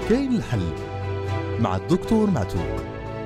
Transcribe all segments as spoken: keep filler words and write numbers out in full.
كاين الحل مع الدكتور معتوق.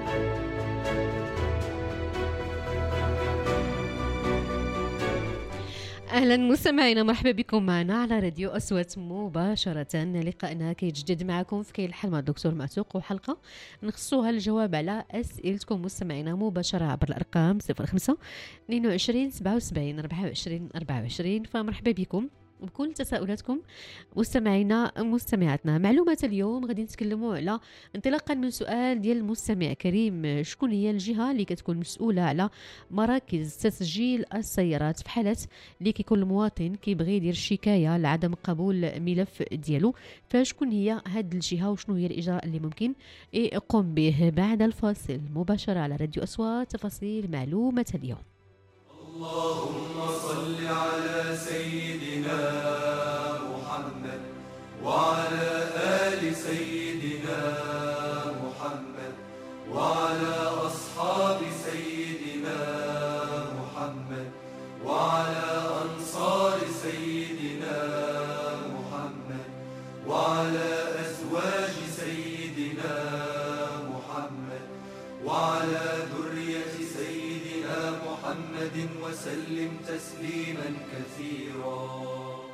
أهلا مستمعينا، مرحبا بكم معنا على راديو أصوات مباشرة. لقاءنا كيتجدد معكم في كاين الحل مع الدكتور معتوق، وحلقة نخصوها الجواب على أسئلتكم مستمعينا مباشرة عبر الأرقام صفر خمسة اثنين وعشرين سبعة وسبعين أربعة وعشرين أربعة وعشرين. فمرحبا بكم بكل تساؤلاتكم مستمعينا مستمعاتنا. معلومة اليوم غادي نتكلموا على انطلاقا من سؤال ديال المستمع كريم: شكون هي الجهة اللي كتكون مسؤولة على مراكز تسجيل السيارات في حالة اللي كيكون المواطن كيبغي يدير شكاية لعدم قبول ملف ديالو؟ فشكون هي هاد الجهة وشنو هي الإجراء اللي ممكن يقوم به؟ بعد الفاصل مباشرة على راديو أصوات تفاصيل معلومة اليوم. اللهم صل على سيدنا محمد وعلى آل سيدنا محمد وعلى أصحاب سيدنا محمد وعلى أنصار سيدنا محمد وعلى أزواج سيدنا محمد وعلى ذرية سيدنا محمد وسلم تسليما كثيرا.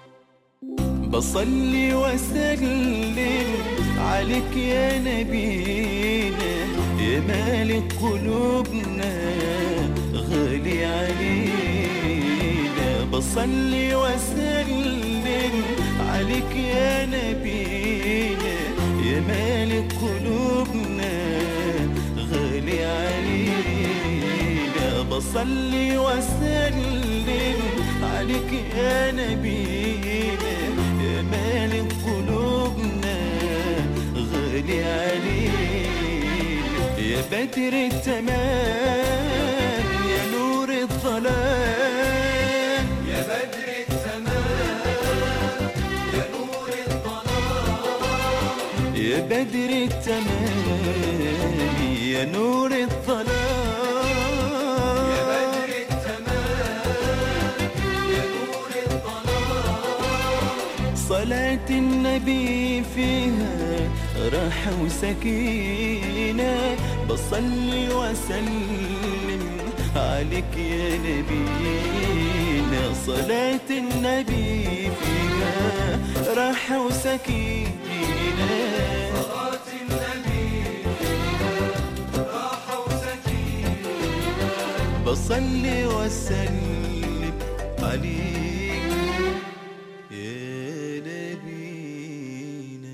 بصلي وسلم عليك يا نبينا، يا مالك قلوبنا غالي علينا. بصلي وسلم عليك يا نبينا، يا مالك قلوبنا غالي علينا. بصلي وسلم عليك يا نبينا، يا مالك قلوبنا غالي علينا. يا بدر التمام يا نور الظلام، يا بدر التمام يا نور الظلام، يا بدر التمام يا نور الظلام، يا بدر التمام يا نور الظلام. صلاة النبي فيها راحة وسكينة، بصلي وسلم عليك يا نبينا. صلاة النبي فيها راحة وسكينة، صلاة النبي فيها راحة وسكينة. بصلي وسلم عليك يا نبينا.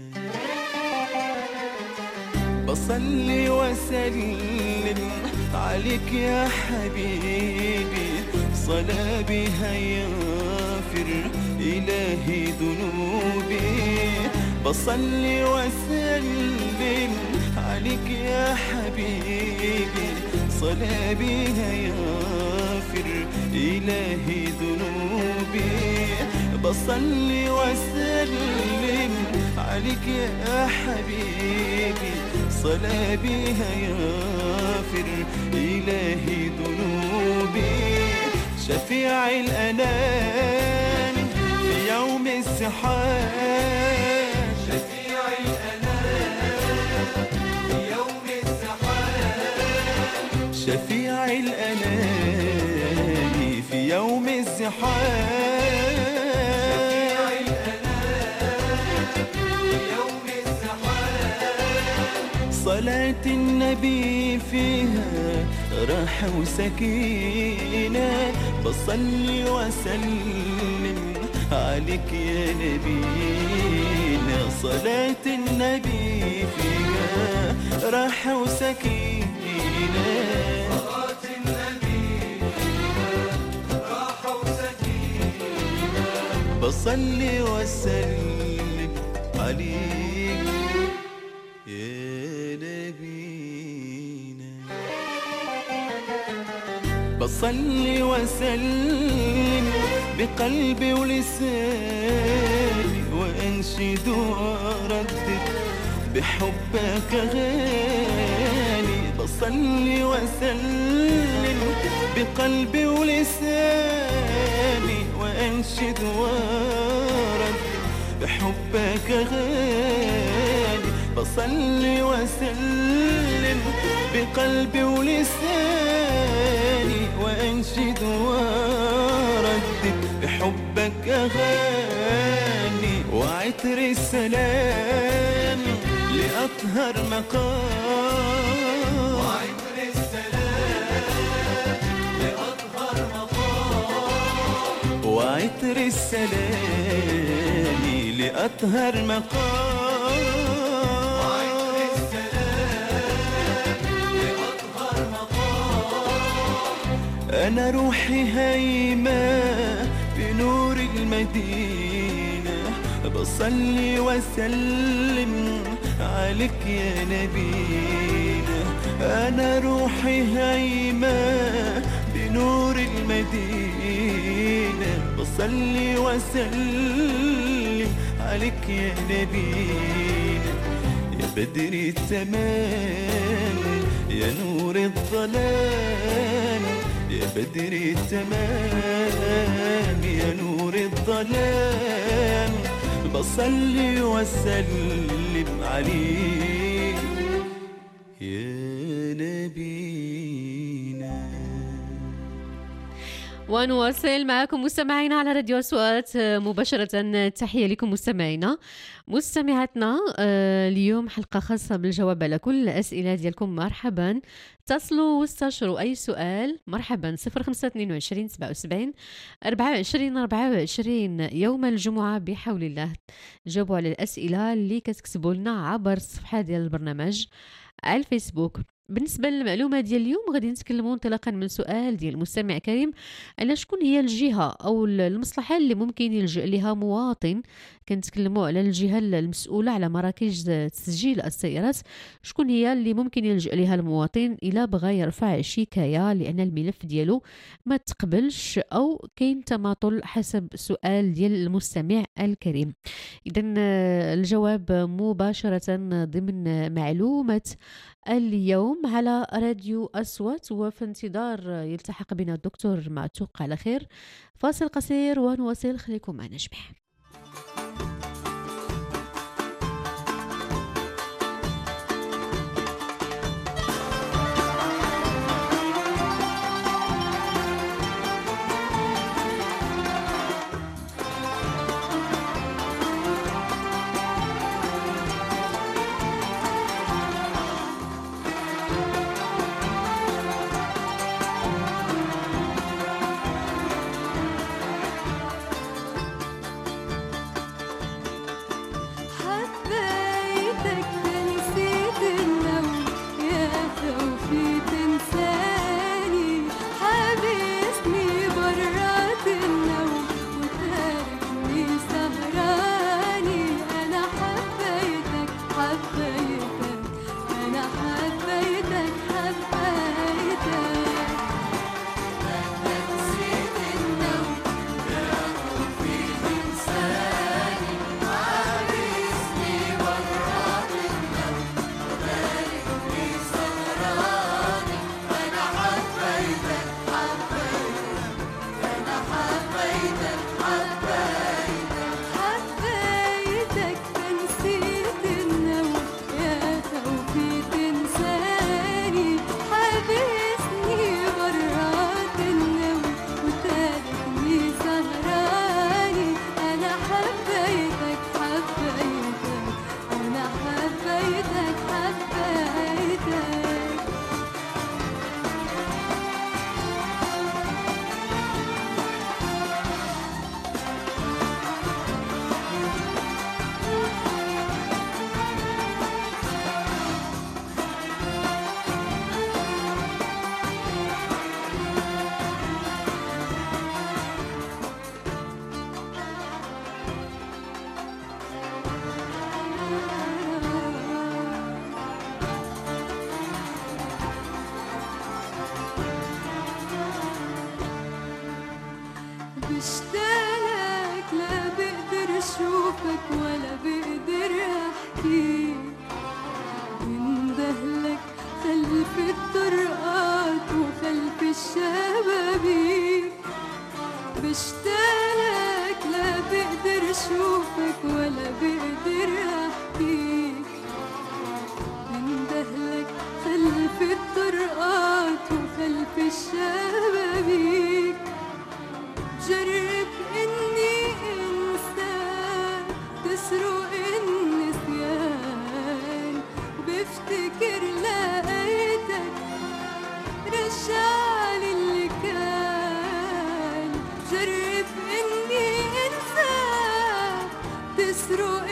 بصلي وسلم عليك يا حبيبي، صلاة بها يغفر إلهي ذنوبي. بصلي وسلم عليك يا حبيبي، صلاة بها يغفر إلهي ذنوبي. بصلي وسلم عليك يا حبيبي، صلاة بها يغفر إلهي ذنوبي. شفيع الأنام في يوم الزحام، شفيع الأنام في يوم الزحام، شفيع الأنام في يوم الزحام، شفيع الأنام في يوم الزحام. صلاة النبي فيها راحة وسكينة، بصلي وسلم عليك يا نبينا. صلاة النبي فيها راحة وسكينة، صلاة النبي فيها راحة وسكينة. بصلي وسلم عليك يا نبينا. بصلي وسلم بقلبي ولساني، وأنشد وأردد بحبك غالي. بصلي وسلم بقلبي ولساني، وأنشد وأردد بحبك غالي. بصلي وسلم بقلبي ولساني وأنشد وردد بحبك أغاني وعطر السلام لأطهر مقام وعطر السلام لأطهر مقام وعطر السلام لأطهر مقام وعطر السلام لأطهر مقام أنا روحي هيمة بنور المدينة بصلي وسلم عليك يا نبينا. أنا روحي هيمة بنور المدينة بصلي وسلم عليك يا نبينا. يا بدر التمام يا نور الظلام يا بدر التمام يا نور الظلام بصلي وسلم عليك يا نبينا. ونواصل معكم مستمعينا على راديو أصوات مباشرة. تحية لكم مستمعينا مستمعاتنا. اليوم حلقة خاصة بالجواب على كل الأسئلة ديالكم. مرحبا، اتصلوا واستشروا أي سؤال. مرحبا. صفر خمسة اثنين وعشرين سبعة وسبعين أربعة وعشرين أربعة وعشرين يوم الجمعة بحول الله. جاوبوا على الأسئلة اللي كتكتبوا لنا عبر الصفحة ديال البرنامج على الفيسبوك. بالنسبه للمعلومه ديال اليوم غادي نتكلموا انطلاقا من سؤال ديال المستمع كريم على شكون هي الجهه او المصلحه اللي ممكن يلجأ لها مواطن. كنتكلموا على الجهه المسؤوله على مراكز تسجيل السيارات. شكون هي اللي ممكن يلجأ لها المواطن الا بغى يرفع شكايه لان الملف ديالو ما تقبلش او كاين تماطل حسب السؤال ديال المستمع الكريم. اذا الجواب مباشره ضمن معلومه اليوم على راديو أصوات. وفي انتظار يلتحق بنا الدكتور معتوق على خير. فاصل قصير ونواصل. خليكم معنا جميعا. بشتاقلك لا بقدر اشوفك ولا بقدر احكي. بندهلك خلف الطرقات وخلف الشبابيك. بشتاقلك لا بقدر اشوفك ولا بقدر احكي. تسرق النسيان بفتكر لقيتك رجعلي اللي كان جرب إني أنساك تسرق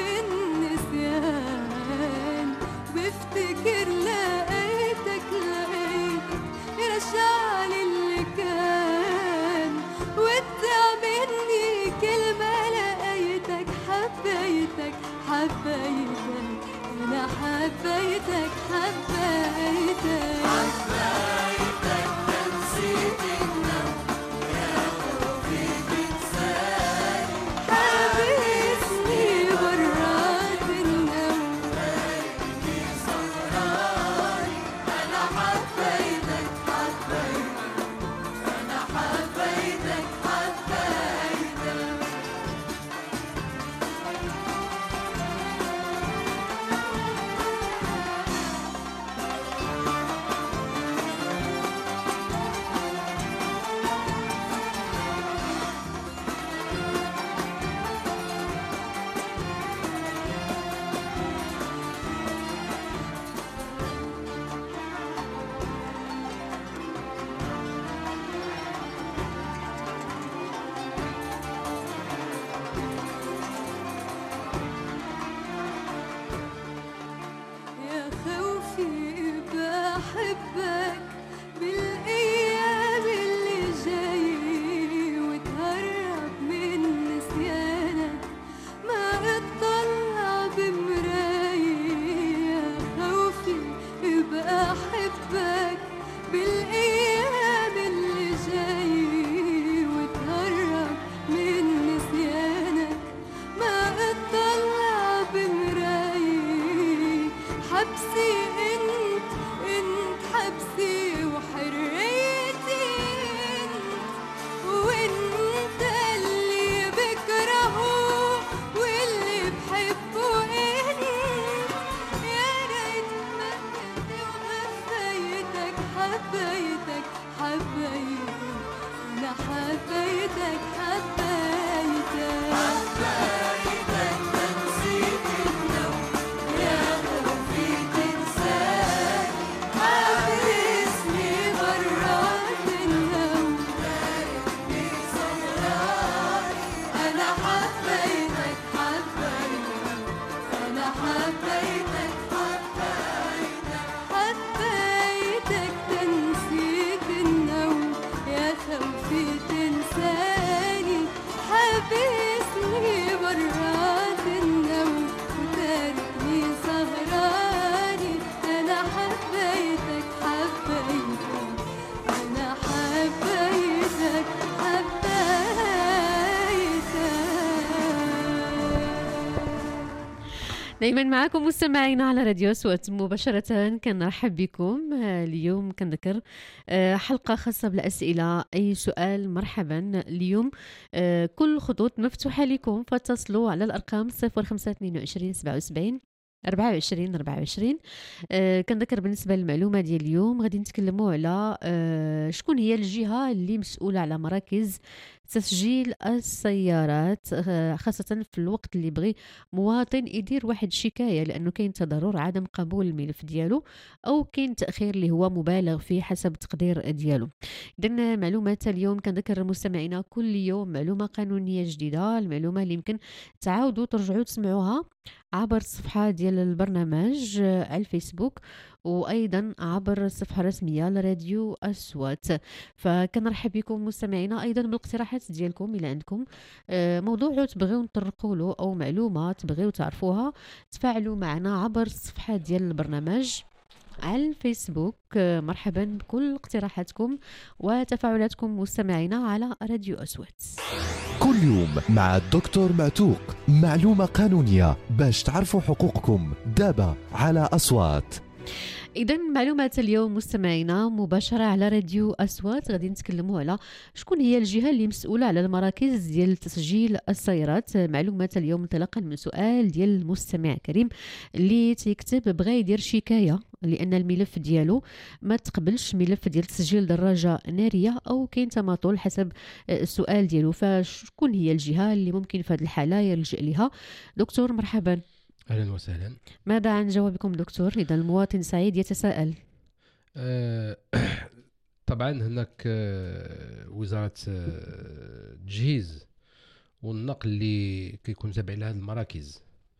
النسيان بفتكر لقيتك لقيتك رجعلي اللي كان وادع مني كلمة لقيتك حبيتك حبيتك أنا حبيتك حبيتك حبيتك تنسيت النوم يا خوفي تنساني حابسني برات النوم خليني سهراني أنا حبيتك حبيتك أنا حبيتك حبيتك يا خوفي بحبك بالأيام اللي جاي وتهرب من نسيانك ما اطلع بمراية يا خوفي بحبك بالأيام اللي جاي وتهرب من نسيانك ما اطلع بمراية حبسي انت انت حبسي وحريتي انت وانت اللي بكرهه واللي بحبه انت يا ريت ما كنت وغفيتك حبيتك حبيتك انا حبيتك حبيتك حبيتك تنسيت النوم يا خوفي تنساني حابسني برات النوم خليني سهراني أنا حبيتك حبيتك أنا حبيتك حبيتك تنسيت النوم يا خوفي تنساني حابسني برات النوم وتاركني سهراني أنا حبيتك حبيتك أنا حبيتك حبيتك دايما معكم مستمعينا على راديو أصوات مباشرة. كنرحب بكم آه، اليوم كنذكر آه، حلقة خاصة بالأسئلة. أي سؤال مرحبا. اليوم آه، كل خطوط مفتوحة لكم، فاتصلوا على الأرقام صفر خمسة اثنين وعشرين سبعة وسبعين أربعة وعشرين أربعة وعشرين. آه كنذكر بالنسبة للمعلومة ديال اليوم غادي نتكلموا على آه شكون هي الجهة اللي مسؤولة على مراكز تسجيل السيارات، آه خاصة في الوقت اللي بغي مواطن يدير واحد الشكاية لأنه كاين تضرر عدم قبول الملف ديالو أو كاين تأخير اللي هو مبالغ فيه حسب التقدير ديالو. إذن معلومات اليوم كنذكر مستمعينا كل يوم معلومة قانونية جديدة، المعلومة اللي يمكن تعاودوا ترجعوا تسمعوها عبر الصفحة ديال البرنامج على الفيسبوك وأيضا عبر الصفحة الرسمية لراديو أصوات. فكنرحب بكم مستمعينا أيضا بالاقتراحات ديالكم. إلى عندكم موضوع تبغيو نطرقوا له أو معلومة تبغيو تعرفوها، تفاعلوا معنا عبر الصفحة ديال البرنامج على الفيسبوك. مرحبا بكل اقتراحاتكم وتفاعلاتكم مستمعينا على راديو أصوات. كل يوم مع الدكتور معتوق، معلومة قانونية باش تعرفوا حقوقكم. دابا على أصوات. اذا معلومات اليوم مستمعينا مباشره على راديو اصوات، غادي نتكلموا على شكون هي الجهه اللي مسؤوله على المراكز ديال تسجيل السيارات. معلومات اليوم انطلاقا من سؤال ديال المستمع كريم اللي تيكتب بغى يدير شكايه لان الملف ديالو ما تقبلش ملف ديال تسجيل دراجه ناريه او كاين تماطل حسب السؤال ديالو. فشكون هي الجهه اللي ممكن في هذه الحاله يلجأ لها؟ دكتور مرحبا. اهلا وسهلا. ماذا عن جوابكم دكتور اذا المواطن سعيد يتساءل؟ أه طبعا هناك أه وزاره أه التجهيز والنقل اللي كيكون تابع لهذه المراكز.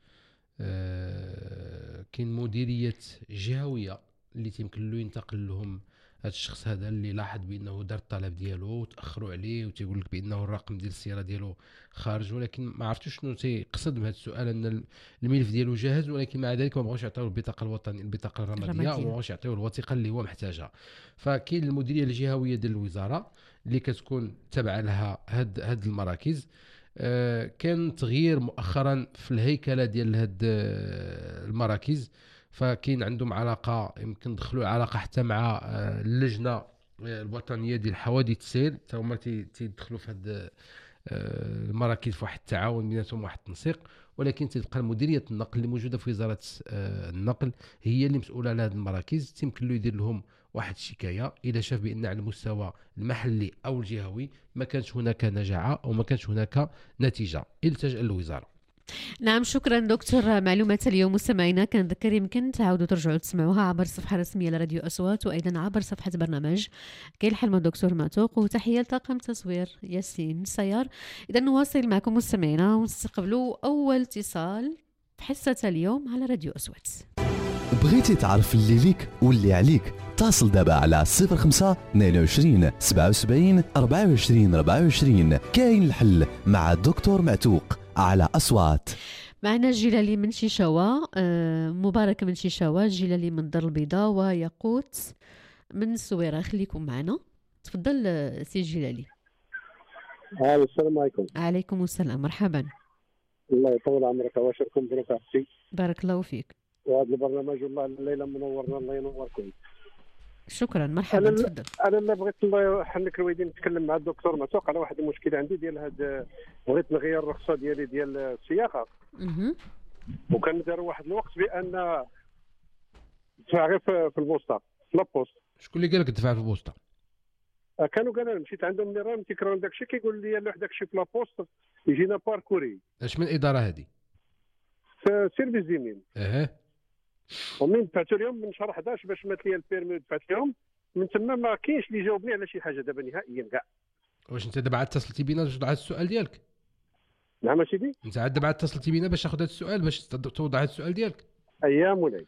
أه كاين مديريه جهويه اللي تيمكن له ينتقل لهم هذا الشخص هذا اللي لاحظ بانه دار الطلب ديالو وتاخروا عليه وتيقول لك بانه الرقم ديال السياره ديالو خارج، ولكن ما عرفتوش شنو تيقصد بهذا السؤال، ان الملف ديالو جاهز ولكن مع ذلك ما بغاوش يعطيوه البطاقه الوطنيه البطاقه الرماديه وما بغاوش يعطيوه الوثيقه اللي هو محتاجها. فكاين المديريه الجهويه ديال الوزاره اللي كتكون تابعه لها هاد هاد المراكز. آه كان تغيير مؤخرا في الهيكله ديال هاد المراكز، فكاين عندهم علاقه يمكن ندخلوا علاقه حتى مع اللجنه الوطنيه ديال حوادث السير، حتى هما تيدخلوا في هاد المراكز في واحد التعاون بيناتهم واحد التنسيق، ولكن تبقى مديريه النقل اللي موجوده في وزاره النقل هي اللي مسؤوله على هذه المراكز. تيمكن له يدير لهم واحد الشكايه اذا شاف بان على المستوى المحلي او الجهوي ما كانش هناك نجاعه او ما كانش هناك نتيجه، التجأ للوزاره. نعم شكرا دكتور. معلومات اليوم مستمعينا كنذكر يمكن تعاودوا ترجعوا تسمعوها عبر الصفحه الرسميه لراديو اصوات وايضا عبر صفحه برنامج كاين الحل مع الدكتور معتوق، وتحيه لطاقم تصوير ياسين السيار. اذا نواصل معكم مستمعينا ونستقبلوا اول اتصال في حصه اليوم على راديو اصوات. بغيتي تعرف اللي ليك واللي عليك؟ اتصل دابا على صفر خمسة اثنين وعشرين سبعة وسبعين أربعة وعشرين أربعة وعشرين. كاين الحل مع الدكتور معتوق على أصوات. معنا جلالي من شيشاوة، آه مبارك من شيشاوة، جلالي من الدار البيضاء، وياقوت من الصويرة. خليكم معنا. تفضل سي جلالي. السلام عليكم. عليكم السلام، مرحبا. الله يطول عمرك واشركم بروك اختي. بارك الله فيك. وهذا البرنامج والله الليله منورنا، الله ينوركم. شكرا، مرحبا. تفضل. انا اللي بغيت الله يحنك الوالدين نتكلم مع الدكتور معتوق على واحد المشكله عندي ديال هاد، بغيت نغير الرخصه ديالي ديال السياقه. اها. وكان دار واحد الوقت بان دفع غير في البوسطه في لابوست. شكون اللي قال لك دفع في البوسطه؟ كانوا قال انا مشيت عندهم اللي راه تيكرون داكشي، كيقول لي لا داكشي في لابوست يجينا باركوري. اش من اداره هذه؟ في سيرفيس ديمين. اها. ومن دفعت اليوم من شهر احد عشر باش مات لي البيرمي دفعت لهم، من تما ما كاينش اللي جاوبني على شي حاجه دابا نهائيا كاع. واش انت دابا عاد اتصلتي بينا باش توضع السؤال ديالك؟ نعم سيدي. انت عاد دابا اتصلتي بينا باش تاخذ هذا السؤال باش توضع هذا السؤال ديالك؟ ايام مولاي.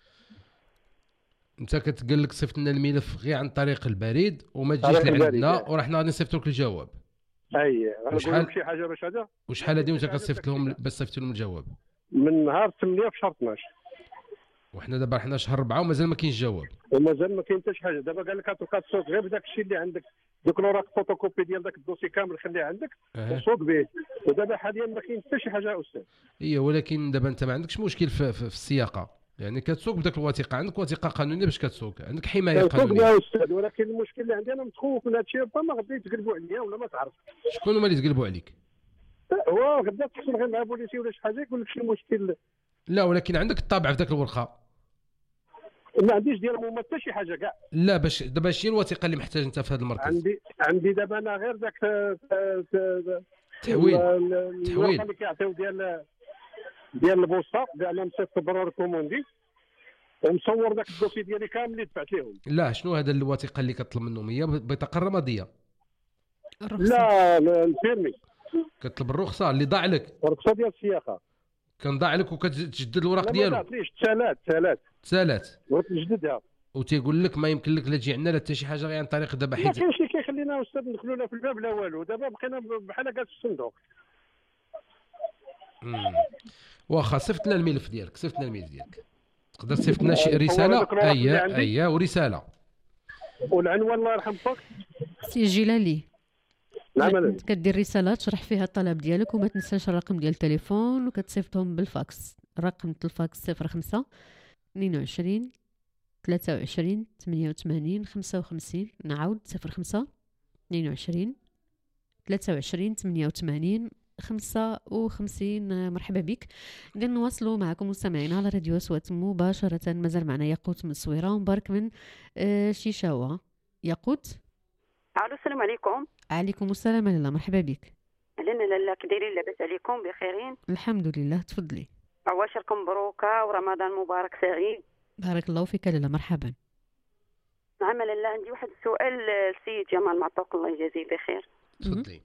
انت كتقول لك صيفط لنا الملف غير عن طريق البريد وما تجيش لعندنا ورحنا غادي نصيفط لك الجواب. اي وشحال نقول لك شي حاجه باش هذا. وشحال هذه وانت كتصيفط لهم باش تصيفط لهم الجواب؟ من نهار ثمانية في شهر اثناش. وحنا دابا حنا شهر أربعة ومازال ما كاينش جواب. ومازال ما كاين حتى شي حاجه. دابا قال لك تلقى الصوت غير بداك الشيء اللي عندك، دوك الوراق فوتوكوبي ديال داك الدوسي كامل خليه عندك وصوت به. ودابا حاليا ما كاين حتى شي حاجه استاذ. اييه ولكن دابا انت ما عندكش مشكل في, في, في السياقه، يعني كتسوق بداك الوثيقه، عندك وثيقه قانونيه باش كتسوق، عندك حمايه قانونيه. يا استاذ، ولكن المشكل اللي عندي انا متخوف من هذا الشيء، ربما غادي يتقلبوا عليا ولا ما تعرف. شكون هما اللي تقلبوا عليك؟ هو غدا تحصل غير مع بوليسي ولا شي حاجه يقول لك شي مشكل. لا ولكن عندك الطابع في ذاك الورقه. ما عنديش ديال ما حتى شي حاجه كاع. لا باش دابا شي الوثيقه اللي محتاج انت في هذا المركز؟ عندي عندي دابا انا غير ذاك تحويل تحويل اللي كيعطيو ديال ديال البوسطه ديال مسافه برار كوموندي، ومصور ذاك الدوسي ديالي كامل اللي دفعت لهم. لا شنو هذا الوثيقه اللي كطلب منهم؟ هي بطاقه رماديه؟ لا البيرمي. كتطلب الرخصه اللي ضاع لك؟ الرخصه ديال السياقه كان ضاع لك وكتجدد الوراق ديالو؟ لا ما تعطيش تسالات تسالات تسالات بغيت نجددها، وتيقول لك ما يمكن لك لا تجي عندنا لا حتى شي حاجه غير عن طريق دابا حيت ما كاينش اللي كيخلينا استاذ ندخلوا لها في الباب لا والو. دابا بقينا بحال هكا في الصندوق. واخا صيفط لنا الملف ديالك، صيفط لنا الملف ديالك، تقدر تصيفط لنا شي رساله. اييه اييه ورساله والعنوان الله يرحم فوق سي جلالي. نعم كدير رساله تشرح فيها الطلب ديالك وما تنساش الرقم ديال التليفون وكتصيفطهم بالفاكس. رقم الفاكس صفر خمسة اثنين وعشرين ثلاثة وعشرين ثمانية وثمانين خمسة وخمسين. نعاود صفر خمسة اثنين وعشرين ثلاثة وعشرين ثمانية وثمانين خمسة وخمسين. مرحبا بك. إذا نواصلوا معكم مستمعينا على راديو أصوات مباشرة. مازال معنا ياقوت من الصويرة ومبارك من آه شيشاوة. ياقوت. الو السلام عليكم. عليكم السلام لاله، مرحبا بك. اهلا لاله، كي دايرين؟ لاباس عليكم؟ بخيرين الحمد لله، تفضلي. عواشركم مبروكه ورمضان مبارك سعيد. بارك الله فيك لاله، مرحبا. نعم لاله، عندي واحد السؤال للسيد جمال معطوق الله يجازيه بخير. تفضلي.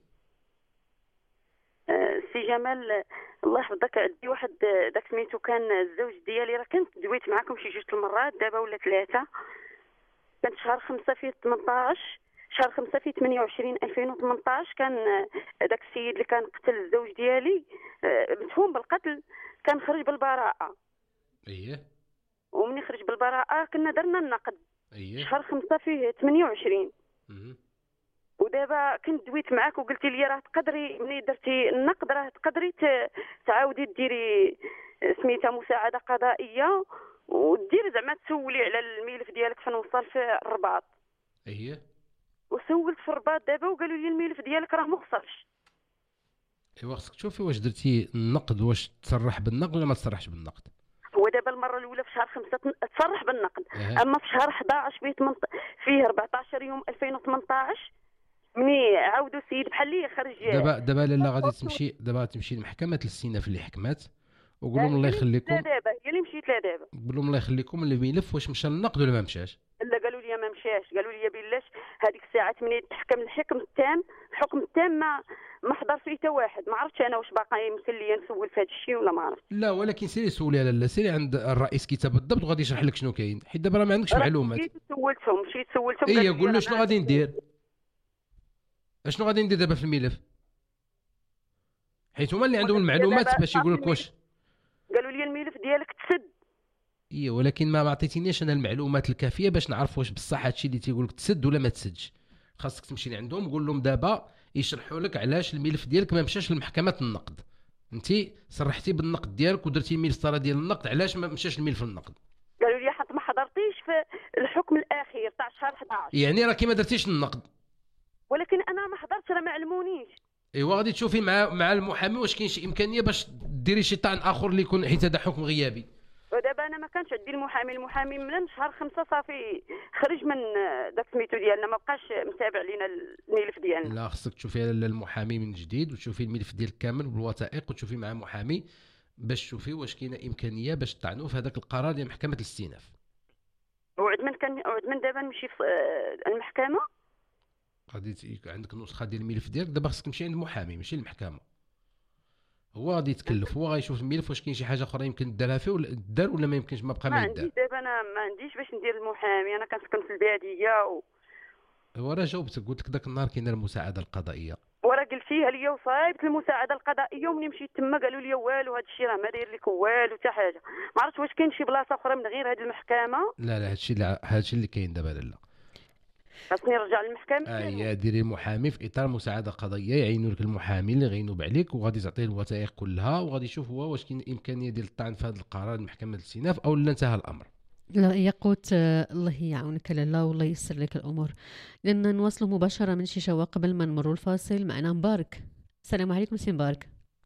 سي جمال الله يحفظك، عندي واحد داك سميتو كان الزوج ديالي، راه كنت دويت معكم شي جوج المرات دابا ولا ثلاثه. كانت شهر خمسة في ثمنطاش، شهر خمسة في ثمانية وعشرين ألفين وثمنطاش، كان داك السيد اللي كان قتل الزوج ديالي متهم بالقتل كان خرج بالبراءه. اييه. ومني خرج بالبراءه كنا درنا النقد. اييه. شهر خمسة فيه ثمانية وعشرين. اها. ودابا كنت دويت معاك وقلتي لي راه تقدري ملي درتي النقد راه تقدري تعاودي ديري سميتها مساعده قضائيه وديري زعما تسولي على الملف ديالك فين وصل في الرباط. اييه. وسولت في الرباط دابا وقالوا لي الملف ديالك راه ما وصلش. ايوا خصك تشوفي واش درتي النقد، واش تصرح بالنقد ولا ما تصرحش بالنقد. هو دابا المره الاولى في شهر خمسة تصرح بالنقد. أه. اما في شهر حداش فيه فيه أربعطاش يوم ألفين وثمنطاش مني عاودوا السيد بحال لي خرج. دابا دابا لاله غادي تمشي دابا تمشي لمحكمه الاستئناف اللي حكمات وقول لهم الله يخليكم. دابا هي اللي مشيت لها دابا. قول لهم الله يخليكم الملف واش مشى للنقد ولا ما مشاش. لا قالوا لي ما مشاش، قالوا لي بلاش هذيك الساعه ملي تحكم الحكم التام، الحكم التام ما ما حضر فيه حتى واحد. ما عرفتش انا واش باقي يمكن لي نسول في هذا الشيء ولا ما عرفت. لا ولكن سيري سولي على لا سيري عند الرئيس كتاب بالضبط وغادي يشرح لك شنو كاين، حيت دابا راه ما عندكش معلومات. مشيت سولتهم مشيت سولتهم اي قول له شنو غادي ندير، اشنو غادي ندير دابا في الملف، حيت هما اللي عندهم المعلومات باش يقول لك واش. قالوا لي الملف ديالك تسد. اي ولكن ما عطيتينيش انا المعلومات الكافيه باش نعرف واش بصح هادشي اللي تيقول لك تسد ولا ما تسدش. خاصك تمشي لعندهم قول لهم دابا يشرحوا لك علاش الملف ديالك ما مشاش لمحكمه النقد. انت صرحتي بالنقد ديالك ودرتي المسطره ديال النقد، علاش ما مشاش الملف النقد؟ قالوا لي حتى ما حضرتيش في الحكم الاخير تاع شهر حداش. يعني راكي ما درتيش النقد. ولكن انا ما حضرتش راه ما علمونيش. ايوا غادي تشوفي مع مع المحامي واش كاين شي امكانيه باش ديري شي طعن اخر اللي يكون، حيت هذا حكم غيابي. ودابا انا ما كانش عندي المحامي، المحامي من شهر خمسة صافي خرج من داك سميتو ديالنا، ما بقاش متابع لينا الملف ديالنا. لا خصك تشوفي على المحامي من جديد وتشوفي الملف ديالك كامل بالوثائق وتشوفي مع محامي باش تشوفي واش كاينه امكانيه باش تطعنوا في هذاك القرار ديال محكمه الاستئناف. وعد من كان وعد من دابا نمشي في المحكمه. غادي عندك نسخه ديال الملف ديالك، دابا خصك تمشي عند المحامي ماشي للمحكمه. هو غادي يتكلف، هو غيشوف الملف واش كاين شي حاجه اخرى يمكن دارها فيه ولا دار ولا ما يمكنش ما بقى ما يدار. ما عنديش دابا، انا ما عنديش باش ندير المحامي، انا كنسكن في الباديه و... هو راه جاوبتك قلت لك ذاك النهار كاينه المساعده القضائيه وراه قلتيها ليا وصايبت المساعده القضائيه ومني مشيت تما قالوا لي والو هذا الشيء راه ما داير لك والو حتى حاجه. ما عرفتش واش كاين شي بلاصه اخرى من غير هذه المحكمه. لا لا هادشي اللي هادشي اللي كاين دابا. لا خاصني نرجع للمحكمه. اي ديري محامي في اطار مساعده قضائيه، يعينوا لك المحامي اللي غينوب عليك وغادي تعطيه الوثائق كلها وغادي يشوف هو واش كاين امكانيه ديال الطعن في هذا القرار محكمه الاستئناف او لا انتهى الامر. لا ياقوت الله يعاونك لاله والله ييسر لك الامور. لان نواصلوا مباشره من شيشاوة قبل ما نمروا الفاصل. معنا مبارك. السلام عليكم سي مبارك.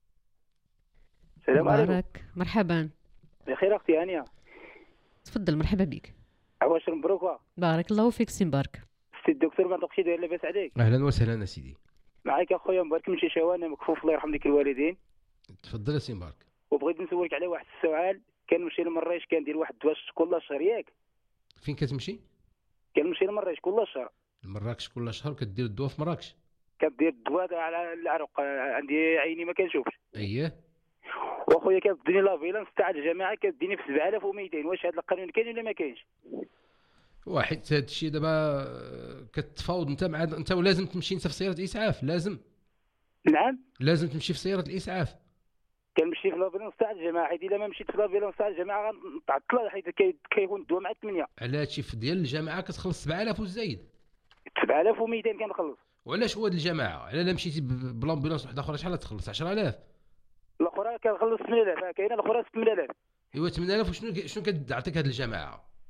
السلام عليكم. مبارك مرحبا. بخير اختي هانيه. تفضل مرحبا بك. عواشر مبروكه. بارك الله فيك سي مبارك. سي الدكتور ما نطقش داير لاباس عليك؟ اهلا وسهلا سيدي. معاك اخويا مبارك من شيشاوة، انا مكفوف الله يرحم لك الوالدين. تفضل سي مبارك. وبغيت نسولك على واحد السؤال. كنمشي لمراكش كندير واحد الدواء كل شهر ياك؟ فين كتمشي؟ كنمشي لمراكش كل شهر. لمراكش كل شهر كدير الدواء في مراكش؟ كدير الدواء على العرق، عندي عيني ما كنشوفش. اييه. واخويا كتديني لافيلانس تاع الجماعه كديني في سبعة آلاف ومئتين، واش هذا القانون كاين ولا ما كاينش؟ واحد هذا الشيء دابا كتفاوض انت مع انت ولازم تمشي انت في سياره اسعاف. لازم نعم لازم تمشي في سياره الاسعاف. كنمشي في لافيلانس تاع الجماعه، حيت الا ما مشيت في لافيلانس تاع الجماعه غنتعطل، حيت كيكون الدواء مع ثمانية. على هادشي في ديال الجماعه كتخلص سبعة آلاف وزايد. سبعة آلاف ومئتين كنخلص. وعلاش هو د الجماعه؟ على لا مشيتي بلامبيلونس وحده اخرى شحال تخلص؟ عشرة آلاف. الاخرى كنخلص ثمانية آلاف، كاينه الاخرى ثمانية آلاف. ايوا ثمانية آلاف. وشنو شنو كتعطيك هاد الجماعه؟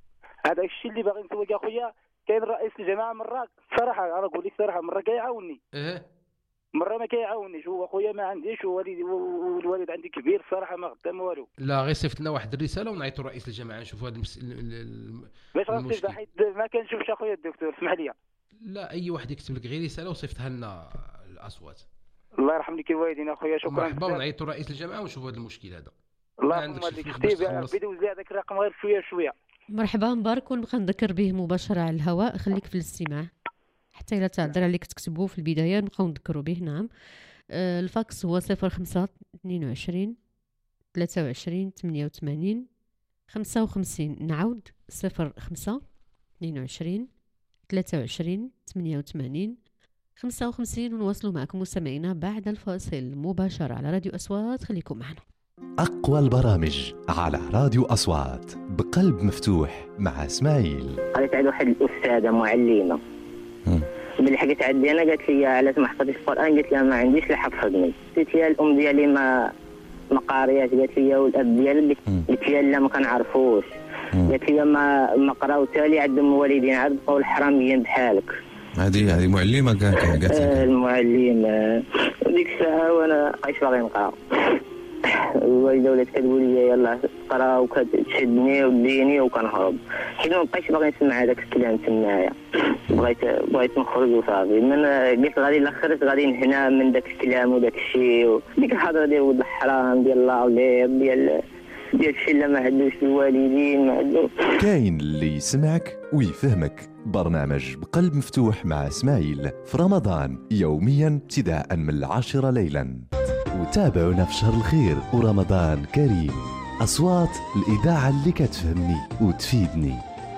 هذا الشيء اللي باغي نسوي يا خويا. كاين رئيس الجماعه مره صراحه انا نقول لك صراحه مره كيعاوني اه مره ما كيعاونيش. هو خويا ما عنديش والدي والوالد عندي كبير صراحه ما قدام والو. لا غير صيفط لنا واحد الرساله ونعيطوا رئيس الجماعه نشوفوا هذا المس... ال- ال- ال- باش غنصيب المشكل. حيت ما كنشوفش اخويا الدكتور اسمح لي. لا اي واحد يكتب لك غير رساله وصيفطها لنا الاصوات. الله يرحم لك الوالدين اخويا شكرا. مرحبا ونعيطوا رئيس الجامعه ونشوفوا هذا المشكل هذا. الله ما عندكش يرحم لك الفلوس باش اختي تخلص. بدي دوز لي هذاك الرقم غير شويه شويه. مرحبا مبارك، ونبقى نذكر به مباشرة على الهواء. خليك في الاستماع حتى إلا تعذر عليك تكتبوه في البداية نبقاو نذكروا به. نعم. آه الفاكس هو صفر خمسة اثنين وعشرين ثلاثة وعشرين ثمانية وثمانين خمسة وخمسين. نعود صفر خمسة اثنين وعشرين ثلاثة وعشرين ثمانية وثمانين خمسة وخمسين. ونواصلوا معكم مستمعينا بعد الفاصل مباشرة على راديو أصوات. خليكم معنا. أقوى البرامج على راديو أصوات بقلب مفتوح مع إسماعيل. قالت عند واحد الأستاذة معلمة ملي حكيت عندي أنا قالت لي علاش ما حفظتش القرآن؟ قلت لها ما عنديش اللي حفظني. قلت لها الأم ديالي ما ما قارياش. قالت لي والأب ديالي قلت لها لا ما كنعرفوش. قالت لي ما ما قراو تالي عندهم والدين عاد بقاو الحراميين بحالك. هذه هذه معلمه كان قالت آه المعلم آه ديك الساعه وانا عايش باغي نقرا. الوالده ولات كتقول لي يلاه قرا وكتشدني وديني وكنهرب حيت ما بقيتش باغي نسمع هذاك الكلام تمايا. بغيت بغيت نخرج وصافي. من قلت غادي لاخرت غادي نهنا من داك الكلام وداك الشيء وديك الهضره ديال ولد الحرام ديال الله ديال ديال الشيء اللي ما عندوش الوالدين ما عندو. كاين اللي يسمعك ويفهمك. برنامج بقلب مفتوح مع إسماعيل في رمضان يوميا ابتداء من العاشرة ليلا. وتابعونا في شهر الخير ورمضان كريم. أصوات الإذاعة اللي كتفهمني وتفيدني.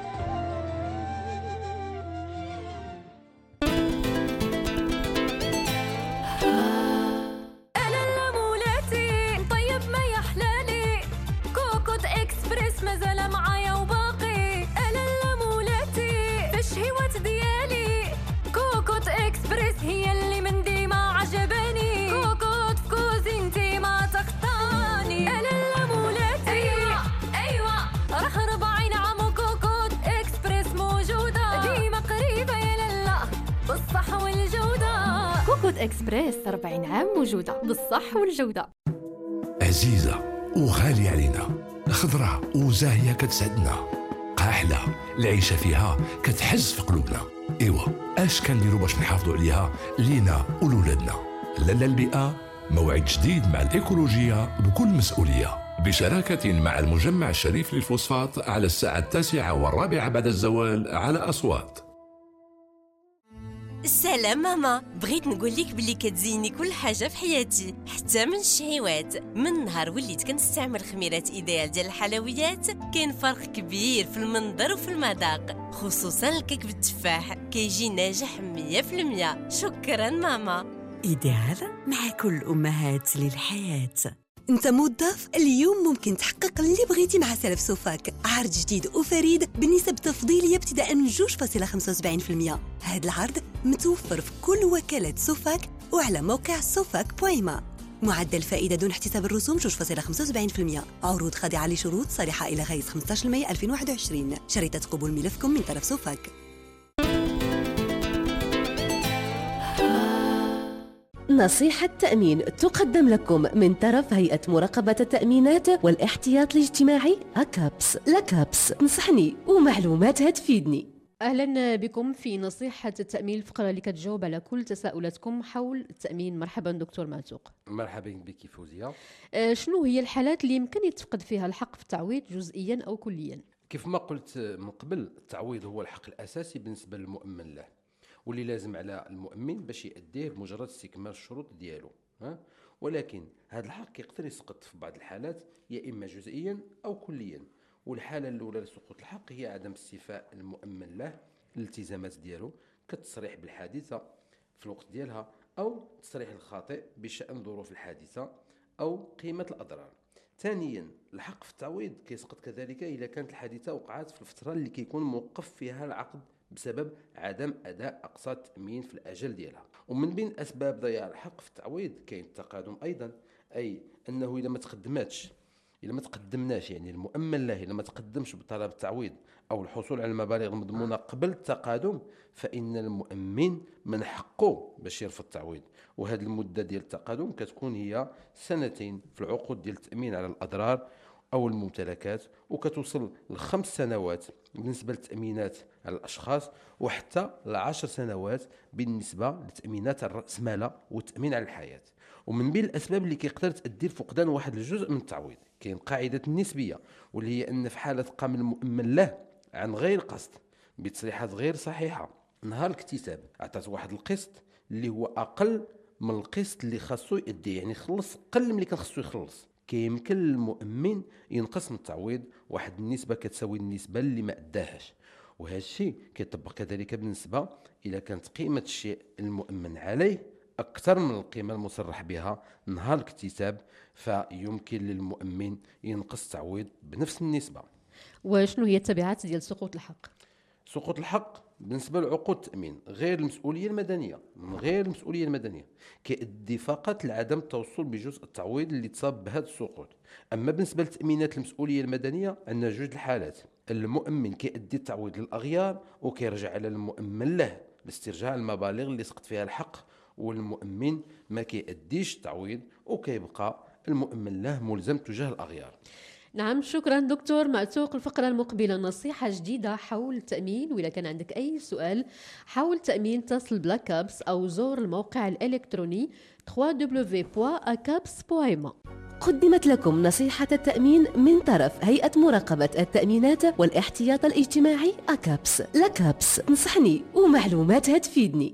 أنا اللمولاتي طيب ما يحلالي كوكوت إكسبريس مازال معايا وباقي. أنا اللمولاتي في الشهوات ديالي كوكوت إكسبريس هي اللي من ديما عجباني. كوكوت في كوزينتي ما تخطاني. أنا اللمولاتي أيوة أيوة راه ربعين عام كوكوت إكسبريس موجودة ديما قريبة يا لالا بالصح والجودة. كوكوت إكسبريس أربعين عام موجودة بالصح والجودة. عزيزة وغالية علينا، خضرة وزاهية كتسعدنا، قاحلة العيشة فيها كتحز في قلوبنا. إيوا اش كنديروا باش نحافظوا عليها لينا ولولادنا؟ لالا البيئة موعد جديد مع الإيكولوجية بكل مسؤولية بشراكة مع المجمع الشريف للفوسفات على الساعة التاسعة والرابعة بعد الزوال على أصوات. السلام ماما، بغيت نقول لك بلي كتزيني كل حاجه في حياتي حتى من الشهيوات. من نهار وليت كنستعمل خميرات ايديال ديال الحلويات كاين فرق كبير في المنظر وفي المذاق، خصوصا الكيك بالتفاح كيجي ناجح مية في المية. شكرا ماما. إيديال مع كل الأمهات للحياة. انت موظف اليوم ممكن تحقق اللي بغيتي مع سلف سوفاك. عرض جديد وفريد بنسب تفضيليه ابتداء من جوج فاصلة خمسة وسبعين بالمئة. هذا العرض متوفر في كل وكالات سوفاك وعلى موقع سوفاك بويما. معدل فائده دون احتساب الرسوم جوج فاصلة خمسة وسبعين بالمئة. عروض خاضعه لشروط صالحه الى غايه خمسة عشر مايو ألفين وواحد وعشرين. شريطه قبول ملفكم من طرف سوفاك. نصيحة تأمين تقدم لكم من طرف هيئة مراقبة التأمينات والاحتياط الاجتماعي أكابس. لكابس تنصحني ومعلوماتها تفيدني. اهلا بكم في نصيحه التامين، الفقره اللي كتجاوب على كل تساؤلاتكم حول التامين. مرحبا دكتور معتوق. مرحبا بك فوزيه. آه شنو هي الحالات اللي يمكن يتفقد فيها الحق في التعويض جزئيا او كليا؟ كيف ما قلت من قبل، التعويض هو الحق الاساسي بالنسبه للمؤمن له، واللي لازم على المؤمن باش يأديه بمجرد استكمال الشروط ديالو. ها ولكن هذا الحق يقدر يسقط في بعض الحالات يا اما جزئيا او كليا. والحاله الاولى لسقوط الحق هي عدم استيفاء المؤمن له الالتزامات ديالو كالتصريح بالحادثه في الوقت ديالها، او التصريح الخاطئ بشان ظروف الحادثه او قيمه الاضرار. ثانيا الحق في التعويض كيسقط كذلك اذا كانت الحادثه وقعت في الفتره اللي كيكون موقف فيها العقد بسبب عدم اداء اقساط التامين في الاجل ديالها. ومن بين اسباب ضياع الحق في التعويض كاين التقادم ايضا، اي انه اذا ما تقدماتش الا ما تقدمناش يعني المؤمن له الا ما تقدمش بطلب التعويض او الحصول على المبالغ المضمونه قبل التقادم، فان المؤمن من حقه باش يرفض التعويض. وهذه المده ديال التقادم كتكون هي سنتين في العقود ديال التامين على الاضرار او الممتلكات، وكتوصل لخمس سنوات بالنسبه للتامينات على الاشخاص، وحتى لعشر سنوات بالنسبه لتامينات الراسماله والتامين على الحياه. ومن بين الاسباب اللي كيقدر تؤدي لفقدان واحد الجزء من التعويض كاين قاعده النسبيه، واللي هي ان في حاله قام المؤمن له عن غير قصد بتصريحات غير صحيحه نهار الاكتساب عطات واحد القسط اللي هو اقل من القسط اللي خاصو يؤدي، يعني خلص قل من اللي كان خاصو يخلص، كيمكن للمؤمن ينقص من التعويض واحد النسبه كتساوي النسبه اللي ما اداهاش. وهذا الشيء كيطبق كذلك بالنسبه الى كانت قيمه الشيء المؤمن عليه اكثر من القيمه المصرح بها نهار الاكتساب، فيمكن للمؤمن ينقص التعويض بنفس النسبه. وشنو هي التبعات ديال سقوط الحق؟ سقوط الحق بالنسبه لعقود التامين غير المسؤوليه المدنيه، من غير المسؤوليه المدنيه كيؤدي فقط لعدم التوصل بجزء التعويض اللي تصاب بهذا السقوط. اما بالنسبه للتامينات المسؤوليه المدنيه عندنا جوج الحالات، المؤمن كيؤدي التعويض للاغيار وكيرجع على المؤمن له لاسترجاع المبالغ اللي سقط فيها الحق، والمؤمن ما كيؤديش التعويض وكيبقى المؤمن له ملزم تجاه الاغيار. نعم، شكرا دكتور معتوق. الفقرة المقبلة نصيحة جديدة حول التأمين، وإذا كان عندك أي سؤال حول التأمين اتصل بلاكابس أو زور الموقع الإلكتروني دبليو دبليو دبليو دوت أكابس دوت إم إيه. قدمت لكم نصيحة التأمين من طرف هيئة مراقبة التأمينات والاحتياط الاجتماعي أكابس. لكابس، نصحني ومعلوماتها تفيدني.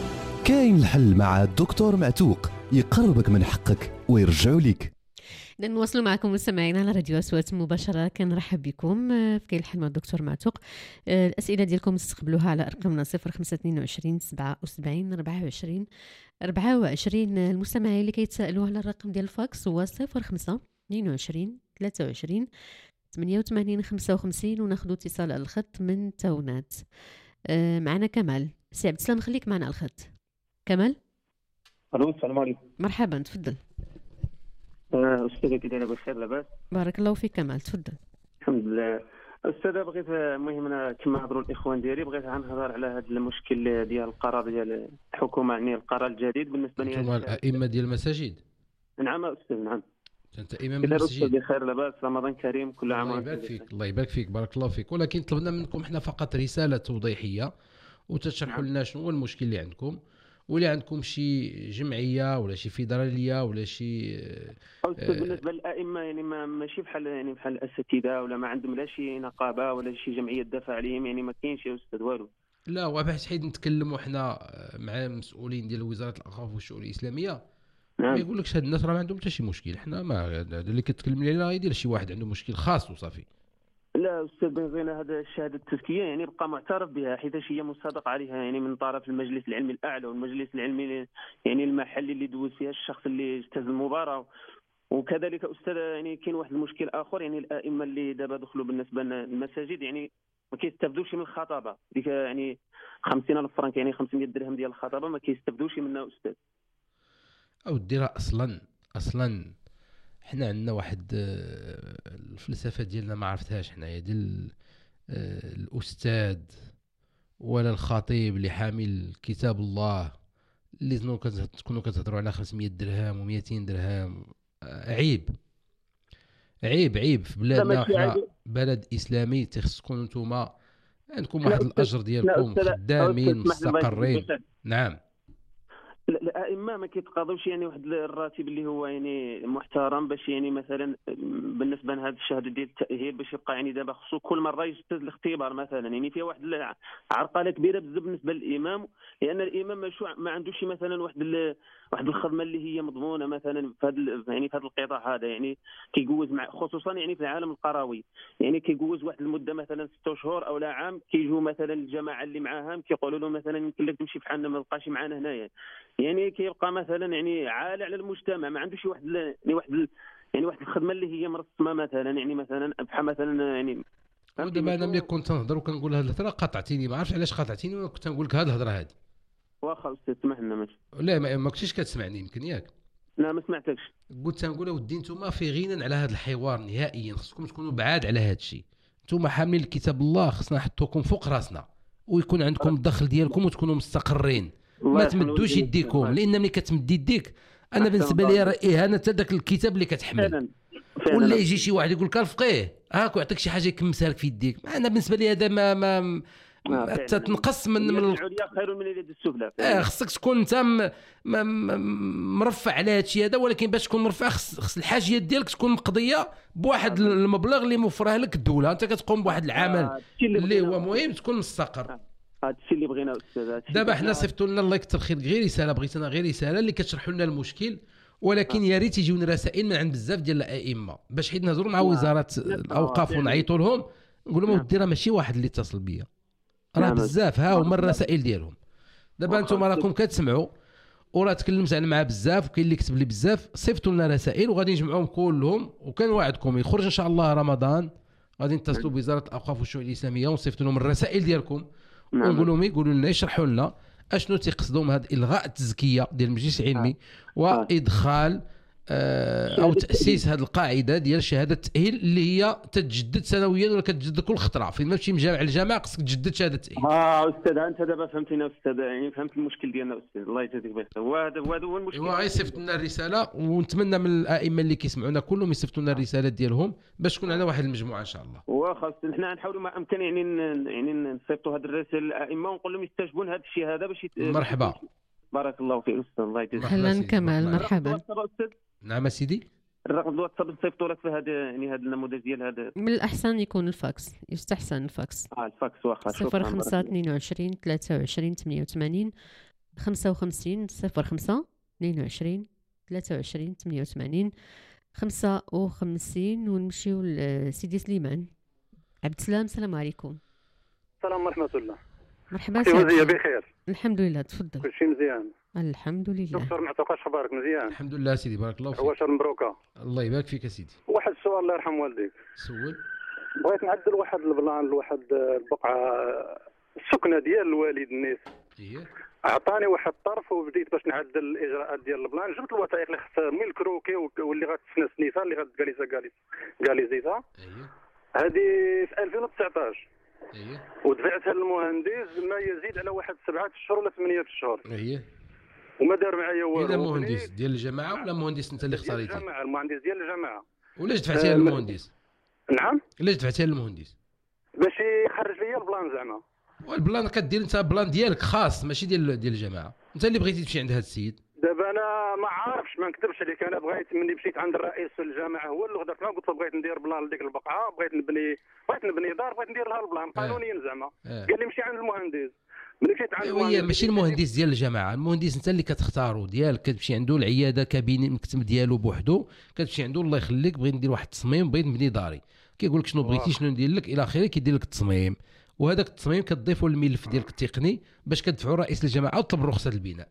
كاين الحل مع الدكتور معتوق، يقربك من حقك ويرجعوا لك. نواصلوا معكم مستمعينا على راديو أصوات مباشرة. كنرحب بكم في كاين الحل مع الدكتور معتوق. الأسئلة ديالكم استقبلوها على أرقامنا صفر خمسة اثنين وعشرين سبعة وسبعين أربعة وعشرين أربعة وعشرين. المستمعين اللي كيتسائلوا على الرقم ديال الفاكس هو صفر خمسة اثنين وعشرين ثلاثة وعشرين ثمانية وثمانين خمسة وخمسين. وناخذوا اتصال على الخط من تاونات. معنا كمال. سي عبد السلام خليك معنا على الخط. كمال. الو، السلام عليكم. مرحبا، تفضل. أستاذة كي دايرة بخير لاباس؟ بارك الله فيك كمال، تفضل. الحمد لله. أستاذة بغيت المهم أنا كما هضروا الإخوان ديالي بغيت غنهضر على هذا المشكل ديال القرار ديال الحكومة، يعني القرار الجديد بالنسبة لي. أنتم الأئمة ديال المساجد؟ نعم أستاذ، نعم. أنت إمام المسجد. أستاذ بخير لاباس، رمضان كريم، كل عام وأنت بخير. الله يبارك فيك، الله يبارك فيك، بارك الله فيك. ولكن طلبنا منكم احنا فقط رسالة توضيحية وتشرحوا لنا شنو هو المشكل اللي عندكم، ولا عندكم شي جمعيه ولا شي فيدراليه ولا شي أستاذ. بالنسبه للائمه يعني ما ماشي بحال يعني بحال الاساتذه، ولا ما عندهم لا شي نقابه ولا شي جمعيه تدافع عليهم، يعني ما كاينش يا استاذ والو. لا، وبحث حيت نتكلموا حنا مع مسؤولين ديال وزاره الاوقاف والشؤون الاسلاميه، نعم. ما يقولكش هاد الناس راه ما عندهم حتى شي مشكل. حنا ما هذا اللي كتكلم لي راه يدير شي واحد عنده مشكل خاص وصافي. لا استاذ، بين هذا الشهاده التزكيه يعني بقى معترف بها، حيت هي مصادق عليها يعني من طرف المجلس العلمي الاعلى والمجلس العلمي يعني المحلي اللي دوز فيها الشخص اللي اجتاز المباراه. وكذلك استاذ يعني كاين واحد المشكل اخر، يعني الائمه اللي دابا دخلوا بالنسبه للمساجد يعني ما كيستافدوش من الخطابه ديك يعني خمسين ألف فرنك، يعني خمسمية درهم ديال الخطابه ما كيستافدوش منها استاذ. او ديرها اصلا اصلا حنا عندنا واحد الفلسفه ديالنا ما عرفتهاش حنايا، ديال الاستاذ ولا الخطيب اللي حامل كتاب الله اللي تكونوا كتهضروا على خمسمية درهم ومئتين درهم. عيب عيب عيب في بلادنا، حنا بلد اسلامي، تخصكم نتوما عندكم واحد الاجر ديالكم، خدامين مستقرين. نعم. الائمه ما كيتقاضوش يعني واحد الراتب اللي هو يعني محترم، باش يعني مثلا بالنسبه لهذه الشهاده ديال التاهيل باش يبقى يعني دابا خصو كل مره يجتاز الاختبار مثلا، يعني فيها واحد عرقله كبيره بزاف بالنسبه للامام، لان الامام ما عندوش مثلا واحد واحد الخدمه اللي هي مضمونه مثلا في هذا يعني في هذا القطاع هذا، يعني كيجوز مع خصوصا يعني في العالم القروي، يعني كيجوز واحد المده مثلا ستة شهور او لا عام، كيجوا مثلا الجماعه اللي معاهم كيقولوا له مثلا يمكن لك تمشي بحالنا ما تبقاش معنا هنايا، يعني كيبقى مثلا يعني عالي على المجتمع، ما عندوش واحد يعني واحد يعني واحد الخدمه اللي هي مرسمه مثلا، يعني مثلا بحال مثلا يعني. ودابا انا ملي كنت نهضر وكنقول هذه الهضره قاطعتيني، ما عرفتش علاش قاطعتيني، وكنت نقول لك هذه الهضره هذه. واخا استاذ سمح لنا ماشي. لا ما كنتيش كتسمعني يمكن ياك. لا ما سمعتكش. قلت تنقول ودي نتوما في غنى على هذا الحوار نهائيا، خصكم تكونوا بعاد على هذا الشيء. نتوما حاملين الكتاب الله، خصنا نحطوكم فوق راسنا ويكون عندكم الدخل ديالكم وتكونوا مستقرين، ما تمدوش يديكم، لان ملي كتمد يديك انا بالنسبه لي راه اهانه حتى داك الكتاب اللي كتحمل. ولا يجي شي واحد يقول لك الفقيه هاك ويعطيك شي حاجه يكمسها لك في يديك، انا بالنسبه لي هذا ما ما حتى تنقص من من العليا خير من اليد السفلى. اه خصك تكون انت م... م... مرفع على هذا الشيء هذا، ولكن باش تكون مرفع خص, خص الحاجيات ديالك تكون مقضيه بواحد المبلغ اللي موفره لك الدوله، انت كتقوم بواحد العمل اللي هو مهم تكون مستقر. هذا الشيء اللي بغينا استاذ. دابا حنا صيفطوا لنا الله يكثر خير غير رساله، بغيت انا غير رساله اللي كتشرحوا لنا المشكل، ولكن يا ريت يجيونا رسائل من عند بزاف ديال الائمه باش حيت نهضروا مع وزاره الاوقاف ونعيطوا لهم نقول لهم ودي راه ماشي واحد اللي اتصل بيا، راه بزاف ها هما الرسائل ديالهم. دابا انتم راكم كتسمعوا وراه تكلمت انا مع بزاف وكاين اللي كتب لي بزاف، صيفطوا لنا رسائل وغادي نجمعوهم كلهم، وكان وعدكم يخرج ان شاء الله رمضان غادي نتصلوا بوزاره الاوقاف والشؤون الاسلاميه ونصيفطوا لهم الرسائل ديالكم ونقول لهم يقولوا لنا يشرحوا لنا اشنو تيقصدوا من هذا الغاء التزكيه ديال المجلس العلمي وادخال آه او تاسيس هذه القاعده ديال شهاده التاهيل اللي هي تتجدد سنويا ولا كتجدد كل خطره، فين ما تمشي من جامع الجامعه خصك تجدد شهاده التاهيل. اه استاذ انت دابا فهمتينا استاذ، يعني فهمت المشكل ديالنا استاذ، الله يجازيك بخير. هو هذا هو هو المشكل. هو غيصيفط لنا الرساله ونتمنى من الائمه اللي كيسمعونا كلهم يصيفطوا لنا الرسالات ديالهم باش تكون عندنا واحد المجموعه ان شاء الله. وخاص حنا نحاولوا ما امكن يعني يعني نصيفطوا هذه الرسائل للائمه ونقول لهم يستجبوا لهذا الشيء هذا باش مرحبا. بارك الله فيك استاذ، الله يجازيك. اهلا كمال مرحبا. نعم سيدي. الرقم الواتساب نصيفطوا لك في هذا يعني هذا النموذج ديال هذا. من الاحسن يكون الفاكس، يستحسن الفاكس. اه الفاكس واخا. صفر خمسة اثنين وعشرين ثلاثة وعشرين ثمانية وثمانين خمسة وخمسين صفر خمسة اثنين وعشرين ثلاثة وعشرين ثمانية وثمانين خمسة وخمسين. ونمشيو لسيدي سليمان. عبد السلام السلام عليكم. السلام ورحمة الله. مرحبا سيدي. وزية بخير. الحمد لله تفضل. كل شيء مزيان الحمد لله. دكتور معتوق اش اخبارك؟ مزيان الحمد لله سيدي بارك الله فيك. عواشر مبروكه. الله يبارك فيك سيدي. واحد السؤال الله يرحم والديك. سول. بغيت نعدل واحد البلان لواحد البقعه السكنه ديال الوالد النيس. اييه. اعطاني واحد الطرف وبديت باش نعدل الاجراءات ديال البلان، جبت الوثائق اللي خصها من الكروكي واللي غتسنى سنيتها اللي غتكاليسا كاليس كاليزيتها. اييه. هذه في ألفين وتسعطاش. اييه. ودفعتها للمهندس ما يزيد على واحد سبعة اشهر ولا ثمانية اشهر. اييه. وما دار معايا والو. اذا مهندس ديال الجماعه ولا مهندس انت اللي اختاريتي؟ الجماعه، المهندس ديال الجماعه. ولاش دفعتيها للمهندس؟ نعم. علاش دفعتيها للمهندس؟ باش يخرج لي البلان زعما. والبلان كدير انت بلان ديالك خاص ماشي ديال ديال الجماعه، انت اللي بغيتي تمشي عند هذا السيد. دابا انا ما عارفش ما نكذبش عليك، انا بغيت ملي مشيت عند الرئيس الجامعه هو اللي هضرت معاه قلت له بغيت ندير بلان لديك البقعه، بغيت نبني بغيت نبني دار، بغيت ندير لها البلان قانونيا زعما. آه. قال لي مشي عند المهندس. ملي مشيت عند المهندس هي ماشي المهندس ديال الجماعه، المهندس انت اللي كتختارو ديالك، كتمشي عنده العياده كابيني المكتب ديالو بوحدو، كتمشي عنده الله يخليك بغيت ندير واحد التصميم بغيت نبني داري، كيقول لك شنو بغيتي شنو ندير لك الى اخره، كيدير لك التصميم وهذاك التصميم كتضيفوا الملف ديالك التقني باش كتدفعوا رئيس الجماعه وطلب رخصه البناء.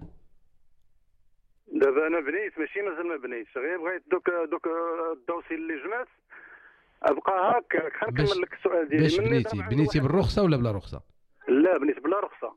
دابا انا بنيت ماشي مازال ما بنيتش، غير بغيت دوك دوك الدوسي اللي جمعت ابقى هكاك. خنكمل لك السؤال ديالي. باش بنيتي بنيتي بالرخصه ولا بلا رخصه؟ لا بنيت بلا رخصه.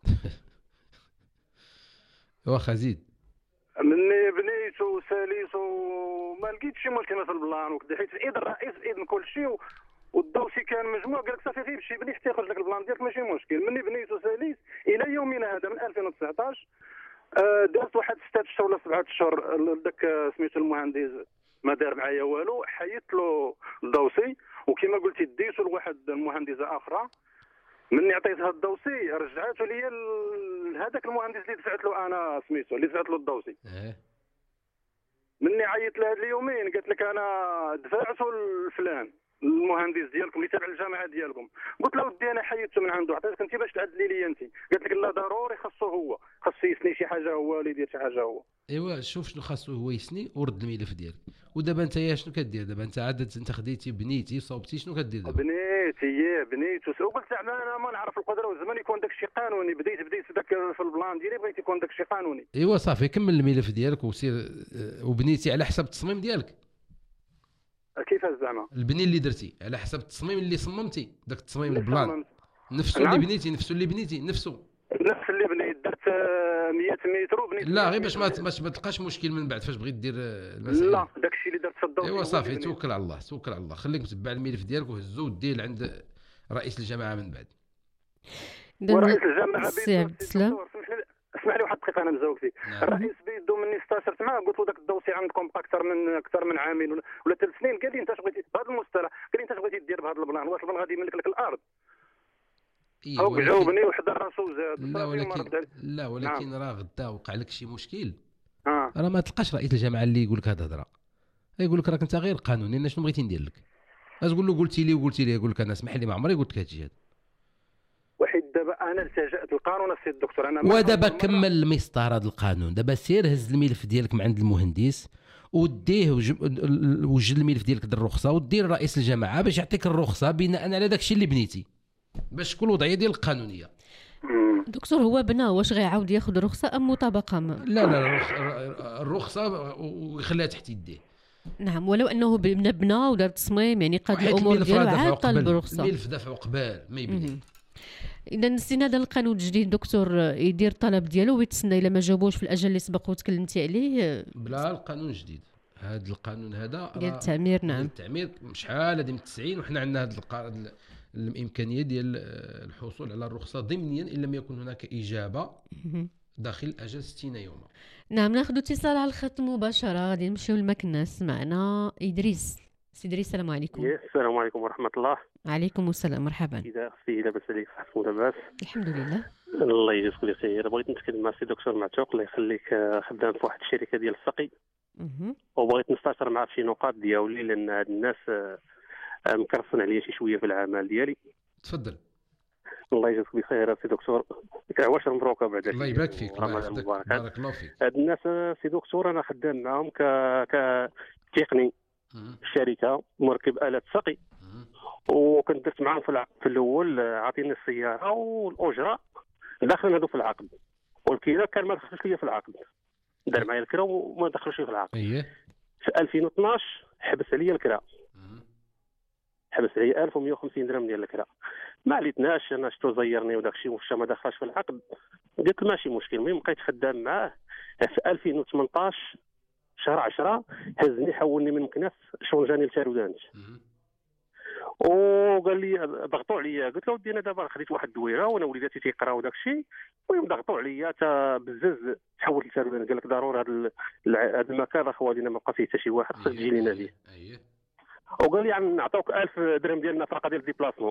واخا زيد. مني بنيت وساليت وما لقيتش شي مشكله في البلان وكذا، حيت في ايد الرئيس في ايد كل شيء والدوسي كان مجموع. قال لك صافي غير مشي بني حتى يخرج لك البلان ديالك ماشي مشكل. مني بنيت وساليت الى يومنا هذا من ألفين وتسعطاش آه دازت واحد ستة اشهر ولا سبعة اشهر. داك سميتو المهندس ما دار معايا والو، حيدت له الدوسي وكما قلتي ديتو لواحد المهندسه اخرى. مني عطيتها الدوسي رجعته لي هذاك المهندس اللي دفعت له انا سميتو اللي دفعت له الدوسي. مني عيطت له هاد اليومين قالت لك انا دفعته لفلان المهندس ديالكم اللي تابع الجامعه ديالكم. قلت له ودي انا حيدته من عنده عطيتك انت باش تعدلي لي انت. قالت لك لا ضروري خاصو هو، خاصو يسني شي حاجه هو ولا يدير شي حاجه هو. ايوا شوف شنو خاصو هو يسني ورد الملف ديالك. ودابا انت يا شنو كدير دابا؟ انت عاد انت خديتي بنيتي صوبتي شنو كدير دابا؟ بنيتي يا بنيت وقلت زعما انا ما نعرف القدره والزمان يكون داك الشيء قانوني. بديت بديت داك في البلان ديالي بغيت يكون داك الشيء قانوني. ايوا صافي كمل الملف ديالك وسير وبنيتي على حسب التصميم ديالك. كيفاش زعما؟ البني اللي درتي على حسب التصميم اللي صممتي، داك التصميم البلان نفسه اللي بنيتي نفسه اللي بنيتي نفسه نفس اللي بنيت. درت آه، مية متر وبنيت لا غير باش ما باش ما تلقاش مشكل من بعد فاش بغيت دير آه، المسائل. لا داكشي اللي درت في الدور ايوا صافي توكل على الله توكل على الله خليك متبع الملف ديالك وهزو وديه لعند رئيس الجماعه من بعد. ورئيس الجامعه سي عبد السلام اسمح لي واحد الدقيقه انا مزوق فيك. نعم. الرئيس بيدو مني استشرت معاه قلت له داك الدوسي عندكم اكثر من اكثر من عامين ولا- ولا ثلاث سنين. قال لي انت اش بغيتي بهذا المصطلح، قال لي انت اش بغيتي دير بهذا البلان، واش البلان غادي يملك لك الارض؟ إيه هاو ولكن- جاوبني وحد راسو وزاد. لا صافي وما ولكن رد عليه. لا ولكن راه غدا وقع لك شي مشكل اه راه ما تلقاش رئيس الجامعه اللي يقول لك هاد الهضره، يقول لك راك انت غير قانوني انا شنو بغيتي ندير لك. اش تقول له قلتي لي وقلتي لي يقول لك انا اسمح لي ما عمري قلت لك هادشي هذا. وحيد دابا انا التجأت للقانون السي الدكتور. انا ما- ودابا كمل المسطره هذا القانون، دابا سير هز الملف ديالك من عند المهندس وديه وج- وجد الملف ديالك ديال الرخصه ودير رئيس الجامعه باش يعطيك الرخصه بناء على داك الشيء اللي بنيتي باش تكون الوضعيه ديال القانونيه. دكتور هو بنا واش غيعاود ياخذ رخصه ام مطابقه ما؟ لا لا الرخ- الرخصه ويخليها تحت يديه. نعم ولو انه بنا بنا ودار تصميم يعني قاد وحيت الامور الملف ديالو راه دفعوا عاد طالب قبل، رخصه. الملف دفعوا قبل ما يبني. اذا استنادا للقانون الجديد دكتور يدير الطلب ديالو ويتسنى الا ما جاوبوش في الاجل اللي سبق وتكلمتي عليه بلا القانون الجديد هذا القانون هذا ديال راه- التعمير. نعم ديال التعمير شحال هذه من التسعين وحنا عندنا هذا القا... الامكانيه ديال الحصول على الرخصه ضمنيا ان لم يكن هناك اجابه داخل اجل ستين يوما. نعم ناخذ اتصال على الخط مباشره غادي نمشيو لمكناس معنا ادريس. سي ادريس السلام عليكم. السلام عليكم ورحمة الله. عليكم السلام مرحبا. إذا أختي لاباس عليك صحتك لاباس؟ الحمد لله. الله يجزيك بخير. بغيت نتكلم مع السي دكتور معتوق الله يخليك. آه، خدام في واحد الشركة ديال السقي مهم. وبغيت نستفسر معاه في شي نقاط ديالي لأن هاد الناس آه، آه، مكرسين عليا شي شوية في العمل ديالي. تفضل. الله يجزيك بخير سي دكتور. كعواش مبروكة بعد الله يبارك فيك الله رمضان يحفظك مبارك. بارك الله فيك. هاد الناس آه، سي دكتور أنا خدام معاهم ك كتقني الشركة مركب آلة سقي وكنت درت معاهم في العقد في الاول آه، عاطيني السياره والاجره داخلين هادو في العقد والكيله كان ما دخلش ليا في العقد دار معايا الكرا وما دخلش لي في العقد. اييه في ألفين واثناش حبس عليا الكرا حبس عليا ألف ومية وخمسين درهم ديال الكرا ما عليتناش انا شتو زيرني وداك الشيء وفشا ما دخلش في العقد قلت له ماشي مشكل. المهم بقيت خدام معاه في ألفين وثمنطاش شهر عشرة هزني حولني من مكناس شونجاني لتارودانت وقال لي ضغطوا عليا. قلت له ودي انا دابا خديت واحد الدويره وانا وليداتي تيقراو داك الشيء المهم ضغطوا عليا تا بزز تحولت لتارودانت. قال لك ضروري هذا هذا المكان راه خوالينا ما بقى فيه حتى شي واحد خصك تجي لينا ليه. وقال لي يعني نعطوك ألف درهم ديال النفقه ديال الديبلاسمون.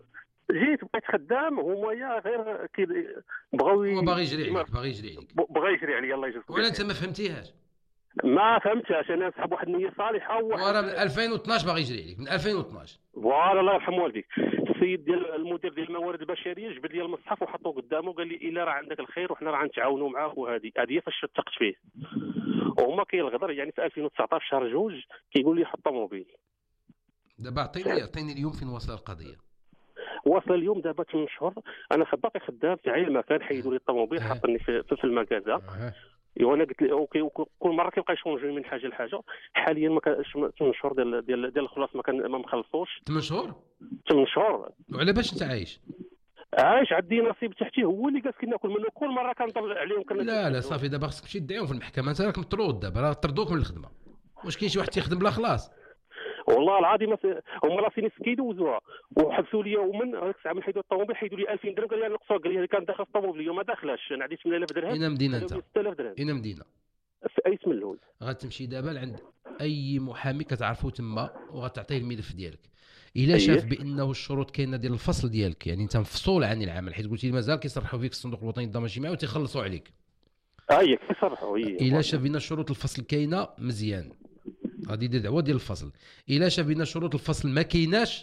جيت بقيت خدام هما يا غير كي بغاو هو باغي يجري عليك باغي يجري عليك بغا يجري عليا الله يجزيك. ولا انت ما فهمتيهاش؟ ما فهمتهاش انا صاحب واحد النيه صالحه وراه من ألفين واثناش باغي يجري عليك من ألفين واثناش. فوالا الله يرحم والديك. السيد ديال المدير ديال الموارد البشريه جبد لي المصحف وحطوه قدامه وقال لي الا راه عندك الخير وحنا راه غنتعاونوا معاك وهذه هذه فاش اتفقت فيه. وهما كاين الغدر يعني في ألفين وتسعطاش شهر جوج كيقول لي حط طوموبيل. دابا عطيني عطيني اليوم فين واصله القضيه. واصل اليوم دابا ثمان شهور انا باقي خدام في عين المكان حيدوا لي الطوموبيل حاطني في, في المكازا. ايوا انا قلت له اوكي وكل مره كيبقى يشونجي من حاجه لحاجه. حاليا ما كانش ثمان شهور ديال ديال ديال الخلاص ما كان ما مخلصوش. ثمان شهور ثمان شهور وعلى باش انت عايش؟ عايش عندي نصيب تحتي هو اللي جالس كناكل منه كل مره كنطلع عليهم كنا لا لا صافي دابا خصك تمشي تدعيهم في المحكمه انت راك مطرود دابا راه طردوك من الخدمه. واش كاين شي واحد تيخدم بلا خلاص؟ والله العظيم هما راسيني كيدوزوها وحبسوا لي يوما هذيك الساعه من حيدوا الطوموبيل حيدوا لي ألفين درهم قال لي نقصوا قال لي كان داخل الطوموبيل اليوم ما داخلاش انا عندي ثمانية آلاف درهم. اين مدينه انت؟ ستة آلاف درهم. اين مدينه؟ في اي اسم اللول. غتمشي دابا لعند اي محامي كتعرفو تما وغتعطيه الملف ديالك. الا أيه. شاف بانه الشروط كاينه ديال الفصل ديالك يعني انت مفصول عن العمل حيت قلتي لي مازال كيصرحوا فيك الصندوق الوطني للضمان الاجتماعي وتيخلصوا عليك. اي كيصرحوا هي. الا شاف بان شروط الفصل كاينه مزيان غادي يدير دعوه ديال الفصل. الا شاف بان شروط الفصل ما كايناش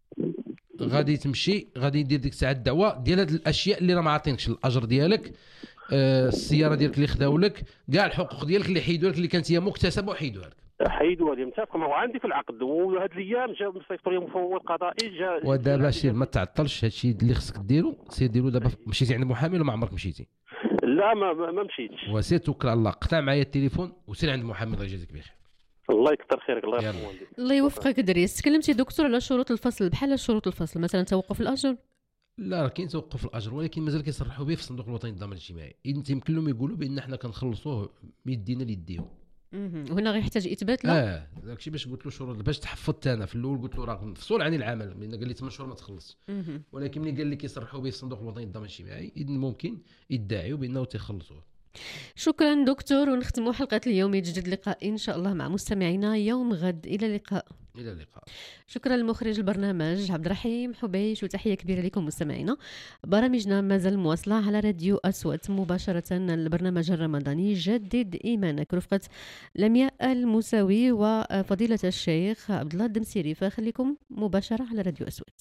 غادي تمشي غادي يدير ديك الساعه الدعوه ديال هاد الاشياء اللي راه ما عاطينكش الاجر ديالك آه السياره ديالك اللي خداو لك كاع الحقوق ديالك اللي حيدوا لك اللي كانت هي مكتسبه وحيدوها لك. حيدوا هذه متفق ما هو عندي في العقد وهاد الايام جا مصيفطوا لي مفوض قضائي جا. ودابا سير ما تعطلش هادشي اللي خصك ديرو سير ديرو دابا. مشيتي عند محامي ولا ما عمرك مشيتي؟ لا ما ما مشيتش. وسير توكل على الله قطع معايا التليفون وسير عند محامي الله يجازيك بخير. الله يكثر خيرك الله يرحم والديك. الله يوفقك دريس. تكلمتي دكتور على شروط الفصل بحال شروط الفصل مثلا توقف الاجر. لا راه كاين توقف الاجر، ولكن مازال كيصرحوا به في الصندوق الوطني للضمان الاجتماعي. انت يمكن لهم يقولوا بان حنا كنخلصوه يدينا ليديو. مهم. وهنا غيحتاج اثبات لا اه داكشي باش قلت له شروط باش تحفظت انا في الاول قلت له راه مفصول عن العمل، لان قال لي ثمانية شهور ما تخلص. مهم. ولكن ملي قال لي كيصرحوا به في الصندوق الوطني للضمان الاجتماعي اذن ممكن يدعيوا بانه تيخلصوه. شكرا دكتور، ونختموا حلقه اليوم. يتجدد اللقاء ان شاء الله مع مستمعينا يوم غد. الى اللقاء. الى اللقاء. شكرا لمخرج البرنامج عبد الرحيم حبيش، وتحيه كبيره لكم مستمعينا. برامجنا مازال مواصله على راديو أصوات مباشره. البرنامج الرمضاني جدد ايمانك رفقه لمياء الموساوي وفضيله الشيخ عبد الله الدمسيري، فخليكم مباشره على راديو أصوات.